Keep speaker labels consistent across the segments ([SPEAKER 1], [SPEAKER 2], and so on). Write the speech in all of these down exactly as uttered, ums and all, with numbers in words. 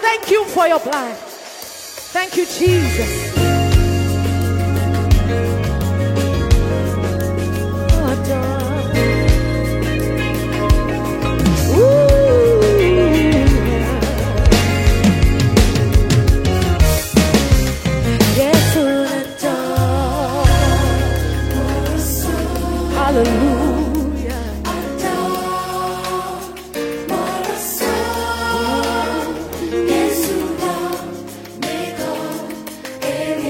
[SPEAKER 1] thank you for your blood. Thank you, Jesus.
[SPEAKER 2] Hallelujah.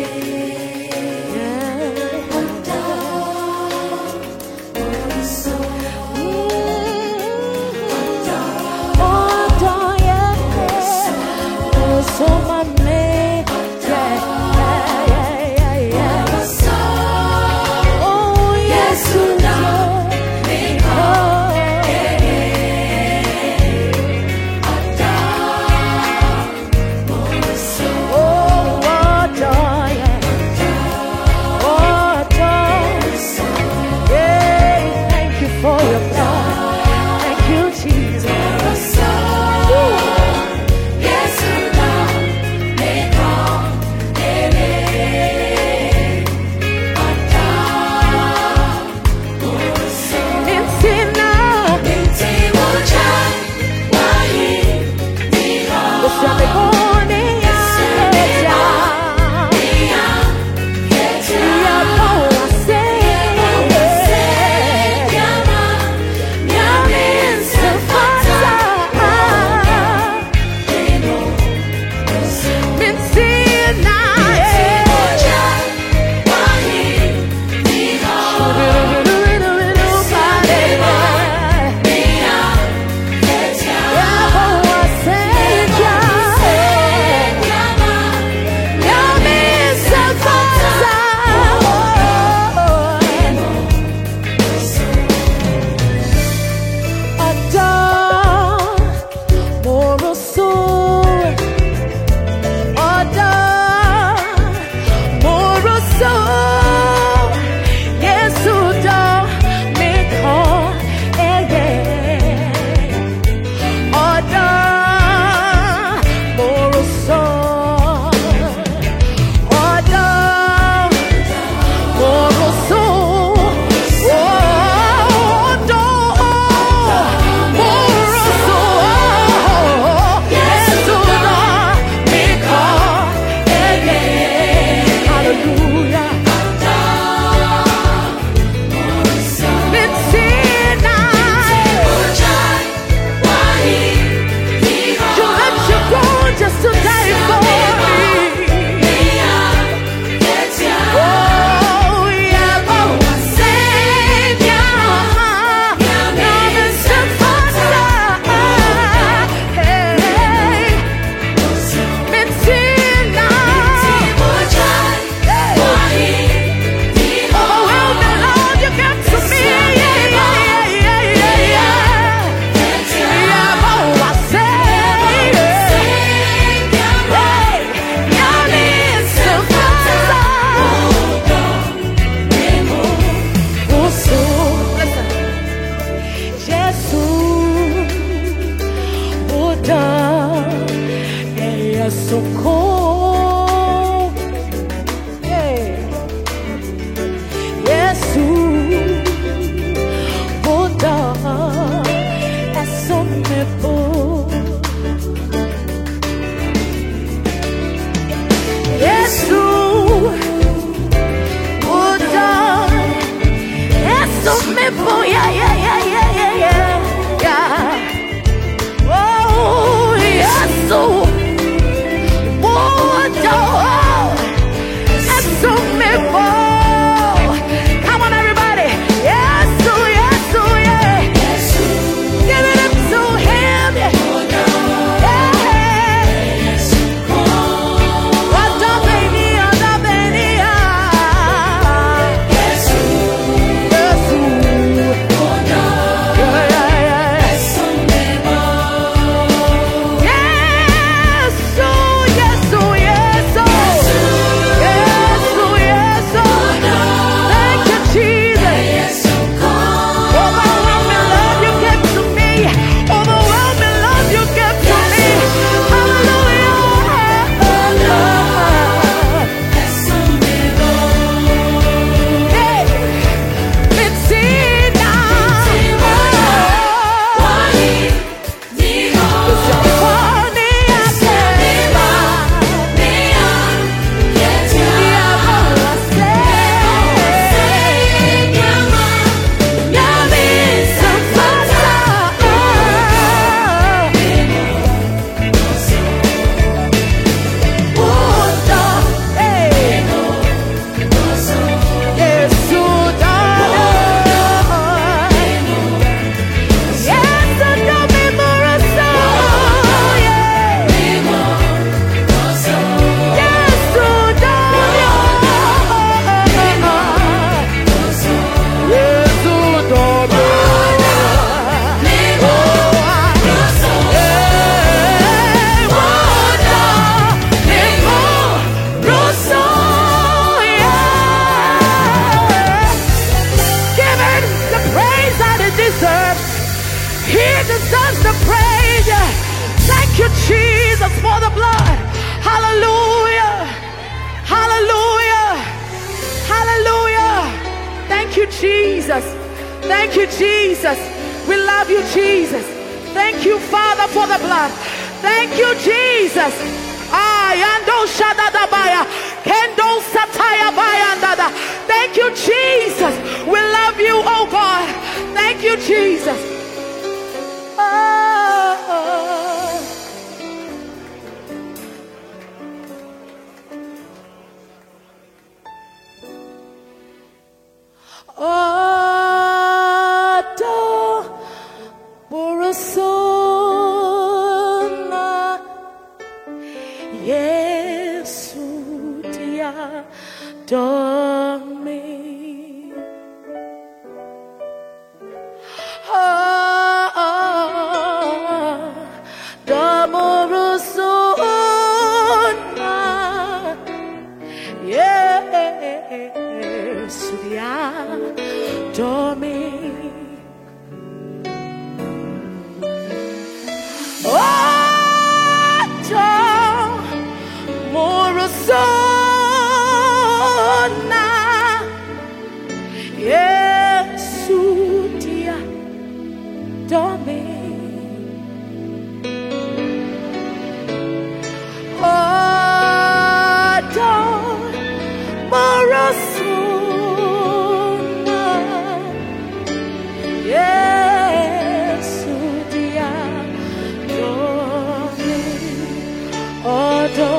[SPEAKER 1] you, Jesus. Thank you, Jesus. We love you, Jesus. Thank you, Father, for the blood. Thank you, Jesus. Ayando shadadabaya, kendo sataya bayandada. Thank you, Jesus. We love you, oh God. Thank you, Jesus. Oh. Ado borosona Yesu dia domi. Ado borosona Yesu dia domi. Morosona Yesu dia domi. Odo morosona Yesu dia domi. Odo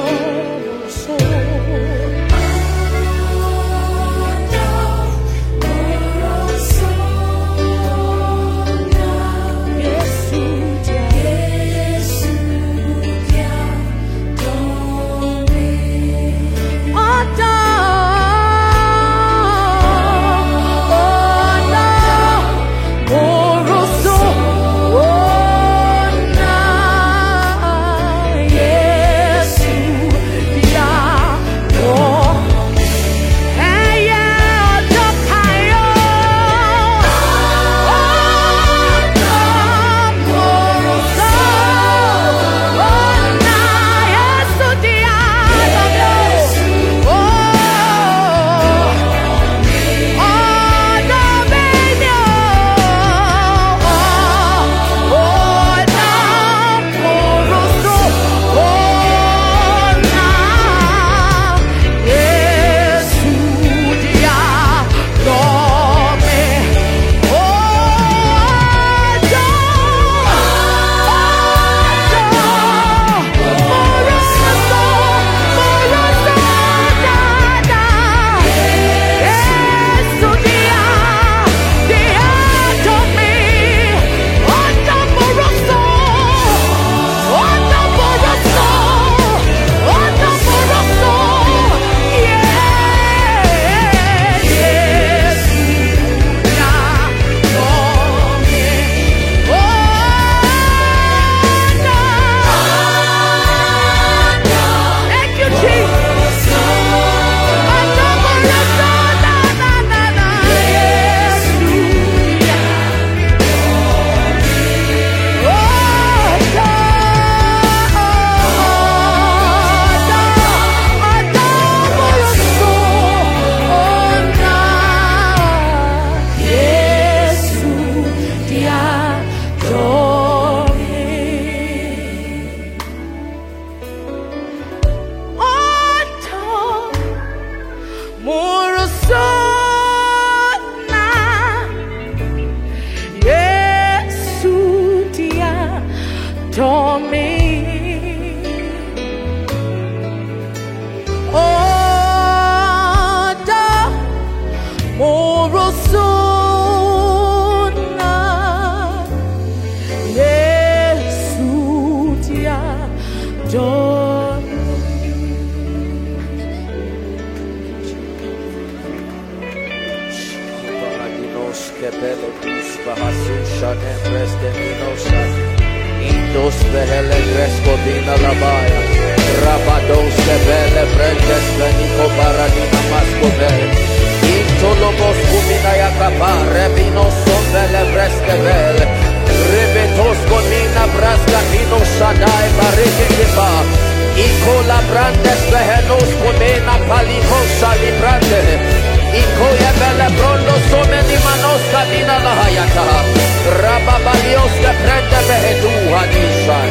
[SPEAKER 2] Icola brandes vehenos pomena paliko salibrande. Ikoya bele brondo so many manos kabina la hayata. Rababalios ke prende behedu hadisha.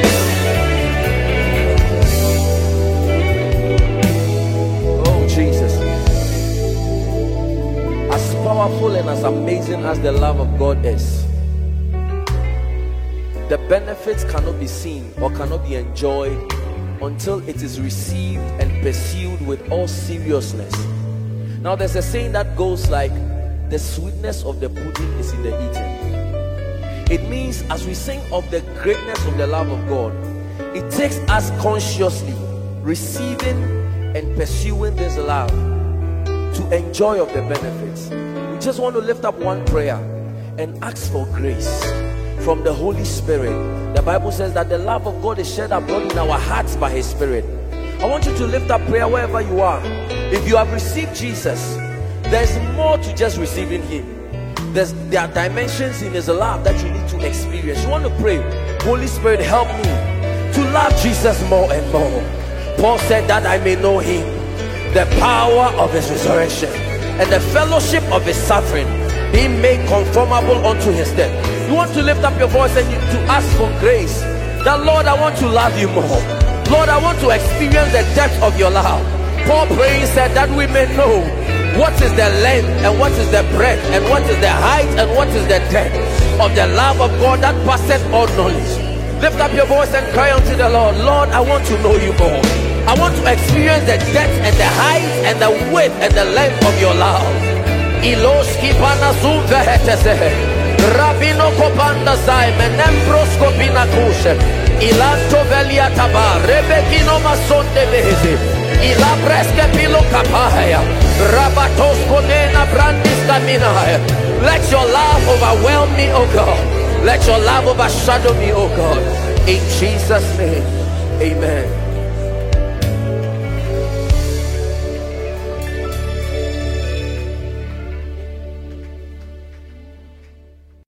[SPEAKER 2] Oh Jesus. As powerful and as amazing as the love of God is, the benefits cannot be seen or cannot be enjoyed until it is received and pursued with all seriousness. Now there's a saying that goes like, the sweetness of the pudding is in the eating. It means as we sing of the greatness of the love of God, it takes us consciously receiving and pursuing this love to enjoy of the benefits. We just want to lift up one prayer and ask for grace from the Holy Spirit. The Bible says that the love of God is shed abroad in our hearts by His Spirit. I want you to lift up prayer wherever you are. If you have received Jesus, there's more to just receiving Him. There's, there are dimensions in His love that you need to experience. You want to pray, Holy Spirit, help me to love Jesus more and more. Paul said that I may know Him, the power of His resurrection, and the fellowship of His suffering, being made conformable unto His death. You want to lift up your voice and you, to ask for grace. That Lord, I want to love you more. Lord, I want to experience the depth of your love. Paul praying said that we may know what is the length and what is the breadth and what is the height and what is the depth of the love of God that passeth all knowledge. Lift up your voice and cry unto the Lord. Lord, I want to know you more. I want to experience the depth and the height and the width and the length of your love. Iloski panazum vehetese. Rabino kopanda zai menembros kopina kushe. Ilanto velia taba rebekino masonde behezi. Ila preske pilo kapaya. Rabatos konena brandis kaminaya. Let your love overwhelm me, O God. Let your love overshadow me, O God. In Jesus' name, amen.